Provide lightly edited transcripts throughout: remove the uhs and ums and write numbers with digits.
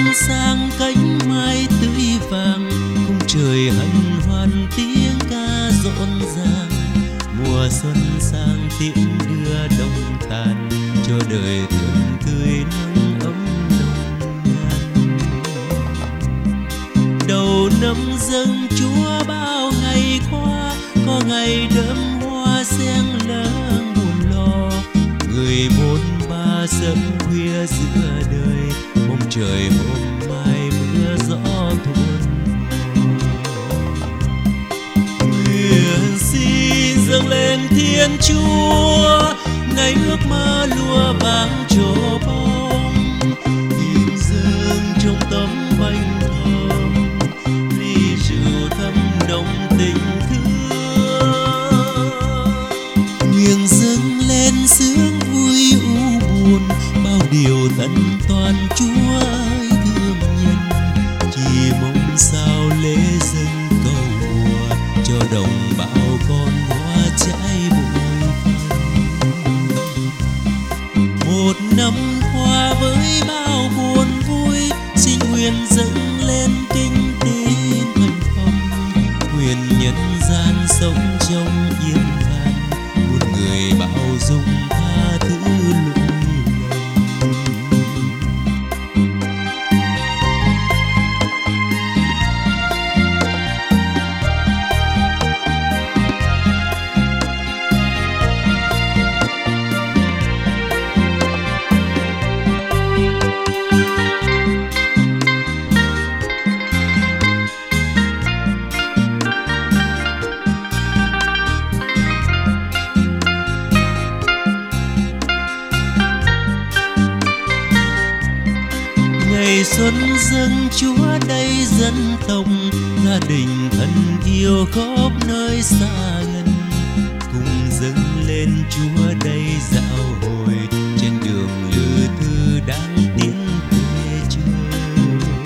sang cánh mai tươi vàng, khung trời hân hoan tiếng ca rộn ràng. Mùa xuân sang tiễn đưa đông tàn, cho đời thường tươi nắng ấm nồng nàn. Đầu năm dâng Chúa bao ngày qua, có ngày đơm hoa sen láng buồn lo. Người bôn ba sớm khuya giữa đời, mong trời hôm mai mưa gió thuần. Nguyện xin dâng lên Thiên Chúa, ngày ước mơ lúa vàng trổ bông. Hiến dâng trong tấm bánh thơm, ly rượu thấm nồng tình thương. Nguyện dâng lên sướng vui u buồn, bao điều tận toàn Chúa ơi thương nhân. Chỉ mong sao lễ dâng cầu mùa, cho đồng bào con hoa trái bội phần. Một năm qua với bao buồn vui, xin nguyện dâng lên kinh tế thành phẩm. Nguyện nhân gian sống trong yên an, muôn người bao dung tha thứ lỗi lầm. Ngày xuân dâng Chúa đây dân tộc, gia đình thân yêu khắp nơi xa gần. Cùng dâng lên Chúa đây dạo hồi, trên đường lữ thư đang tiến về trời.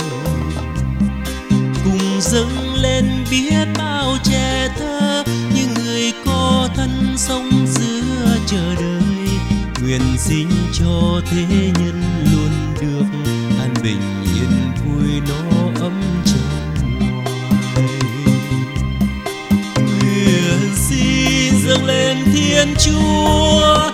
Cùng dâng lên biết bao trẻ thơ, những người có thân sống giữa chờ đời. Nguyện xin cho thế nhân luôn được an bình yên vui nó ấm trong ngoài. Nguyện xin dâng lên Thiên Chúa,